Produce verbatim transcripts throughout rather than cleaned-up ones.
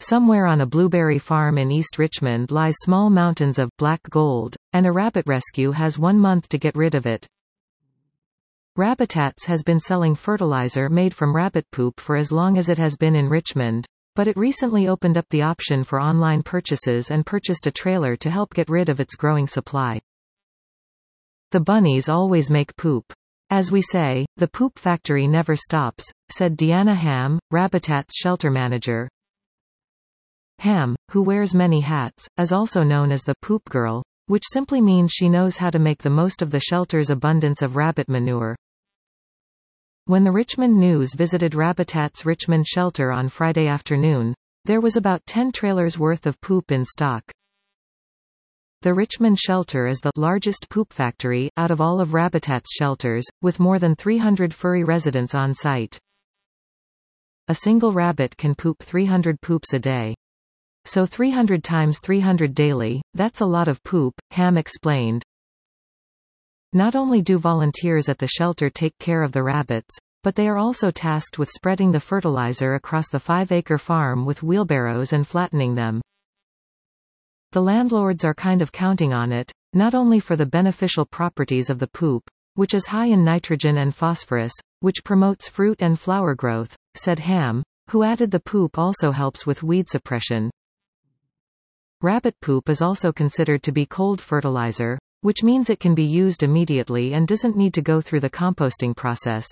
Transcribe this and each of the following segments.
Somewhere on a blueberry farm in East Richmond lies small mountains of black gold, and a rabbit rescue has one month to get rid of it. Rabbitats has been selling fertilizer made from rabbit poop for as long as it has been in Richmond, but it recently opened up the option for online purchases and purchased a trailer to help get rid of its growing supply. The bunnies always make poop. As we say, the poop factory never stops, said Deanna Ham, Rabbitats shelter manager. Ham, who wears many hats, is also known as the poop girl, which simply means she knows how to make the most of the shelter's abundance of rabbit manure. When the Richmond News visited Rabbitats Richmond shelter on Friday afternoon, there was about ten trailers worth of poop in stock. The Richmond shelter is the largest poop factory out of all of Rabbitats shelters, with more than three hundred furry residents on site. A single rabbit can poop three hundred poops a day. So three hundred times three hundred daily, that's a lot of poop, Ham explained. Not only do volunteers at the shelter take care of the rabbits, but they are also tasked with spreading the fertilizer across the five-acre farm with wheelbarrows and flattening them. The landlords are kind of counting on it, not only for the beneficial properties of the poop, which is high in nitrogen and phosphorus, which promotes fruit and flower growth, said Ham, who added the poop also helps with weed suppression. Rabbit poop is also considered to be cold fertilizer, which means it can be used immediately and doesn't need to go through the composting process.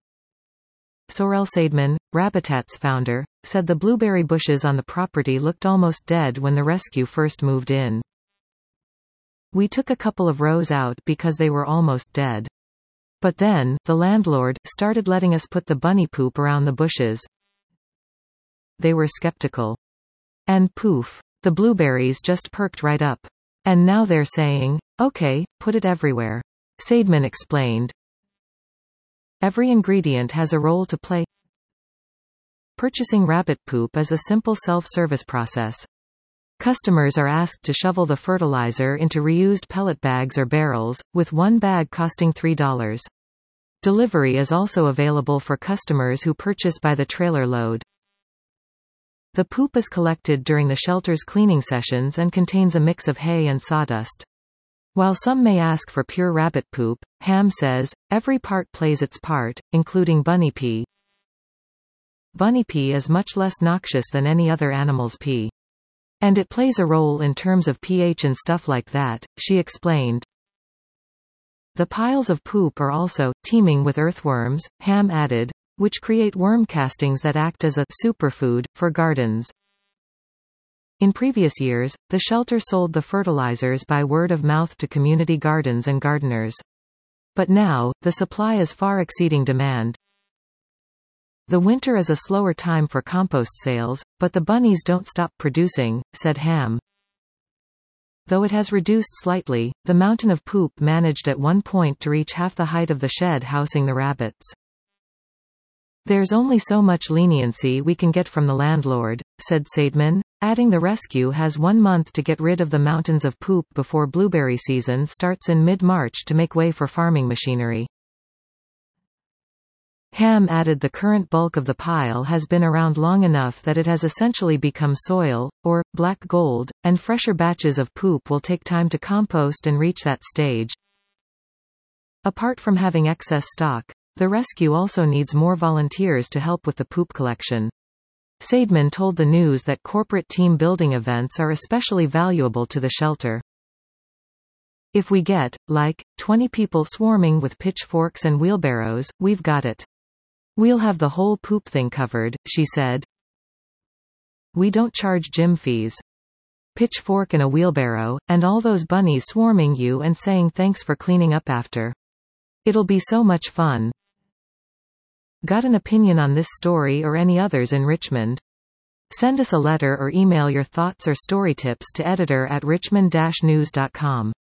Sorel Seidman, Rabbitats founder, said the blueberry bushes on the property looked almost dead when the rescue first moved in. We took a couple of rows out because they were almost dead. But then, the landlord started letting us put the bunny poop around the bushes. They were skeptical. And poof, the blueberries just perked right up. And now they're saying, okay, put it everywhere. Seidman explained. Every ingredient has a role to play. Purchasing rabbit poop is a simple self-service process. Customers are asked to shovel the fertilizer into reused pellet bags or barrels, with one bag costing three dollars. Delivery is also available for customers who purchase by the trailer load. The poop is collected during the shelter's cleaning sessions and contains a mix of hay and sawdust. While some may ask for pure rabbit poop, Ham says, every part plays its part, including bunny pee. Bunny pee is much less noxious than any other animal's pee. And it plays a role in terms of pH and stuff like that, she explained. The piles of poop are also teeming with earthworms, Ham added, which create worm castings that act as a superfood for gardens. In previous years, the shelter sold the fertilizers by word of mouth to community gardens and gardeners. But now, the supply is far exceeding demand. The winter is a slower time for compost sales, but the bunnies don't stop producing, said Ham. Though it has reduced slightly, the mountain of poop managed at one point to reach half the height of the shed housing the rabbits. There's only so much leniency we can get from the landlord, said Seidman, adding the rescue has one month to get rid of the mountains of poop before blueberry season starts in mid-March to make way for farming machinery. Ham added the current bulk of the pile has been around long enough that it has essentially become soil, or black gold, and fresher batches of poop will take time to compost and reach that stage. Apart from having excess stock, the rescue also needs more volunteers to help with the poop collection. Seidman told the news that corporate team building events are especially valuable to the shelter. If we get, like, twenty people swarming with pitchforks and wheelbarrows, we've got it. We'll have the whole poop thing covered, she said. We don't charge gym fees. Pitchfork and a wheelbarrow, and all those bunnies swarming you and saying thanks for cleaning up after. It'll be so much fun. Got an opinion on this story or any others in Richmond? Send us a letter or email your thoughts or story tips to editor at richmond dash news dot com.